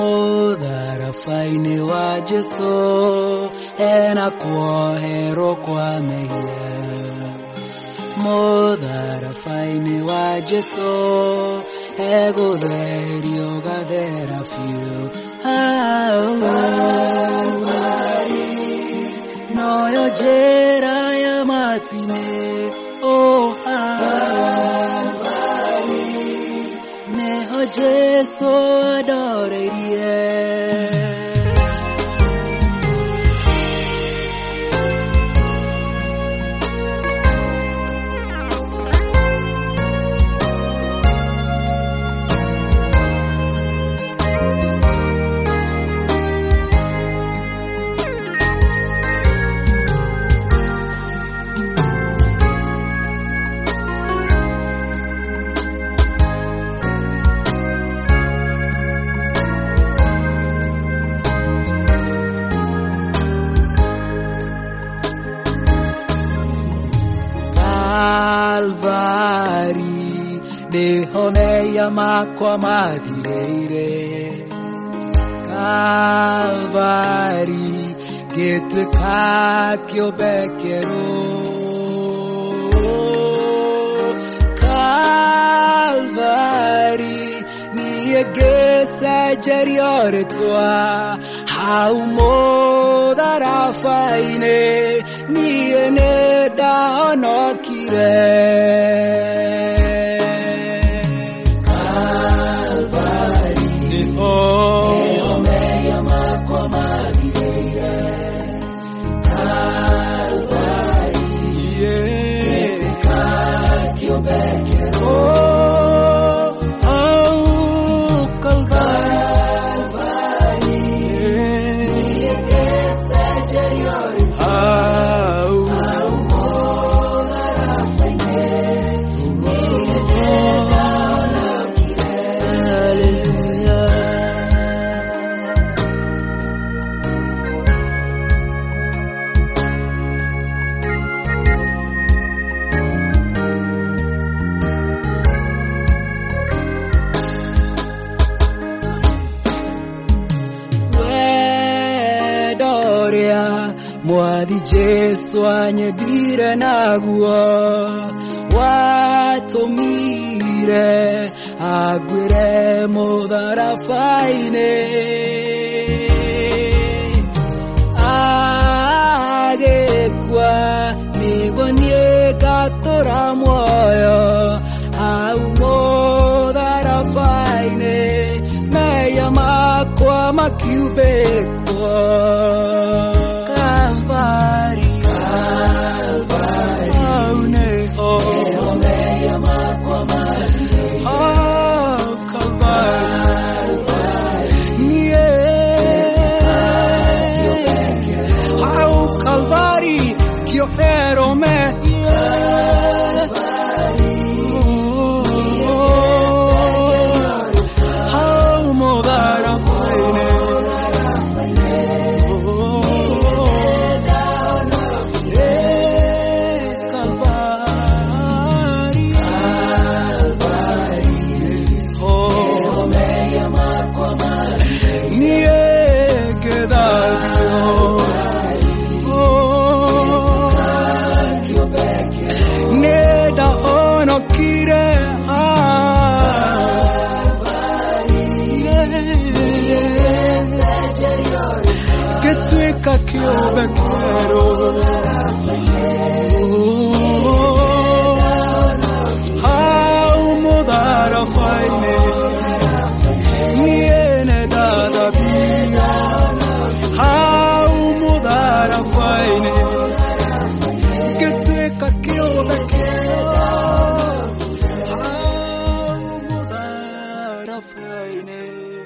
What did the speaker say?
Mũtharabai-inĩ wa Jesũ ena kuoherwo kwa mehia. Mũtharabai-inĩ wa Jesũ egũtherio gathera biũ. Noyo njĩra ya matu-inĩ, neho Jesũ adoreirie. Calvary, neho meya makwa mathireire. Calvary, gĩtuĩka kĩũmbe kĩerũ. Calvary, niĩ ngĩcenjerio rĩtwa hau mũtharabai-inĩ, niĩ nĩndahonokire. Calvary, nĩho meya makwa mathireire. Calvary, gĩtuĩka kĩũmbe kĩerũ. Mwathi Jesũ anyendire naguo, watũmire aguĩre mũtharabai-inĩ. Agĩkua nĩguo niĩ ngatũra muoyo hau mũtharabai-inĩ, meya makwa makiumbĩkwo. Calvary, hau nĩho meya makwa mathireire. Calvary, niĩ hau Calvary kĩoherwo mehia. Hau mũtharabai-inĩ, gĩtuĩka kĩũmbe kĩerũ. Hau mũtharabai-inĩ, niĩ nĩndathabio. Hau mũtharabai-inĩ, gĩtuĩka kĩũmbe kĩerũ. Hau mũtharabai-inĩ.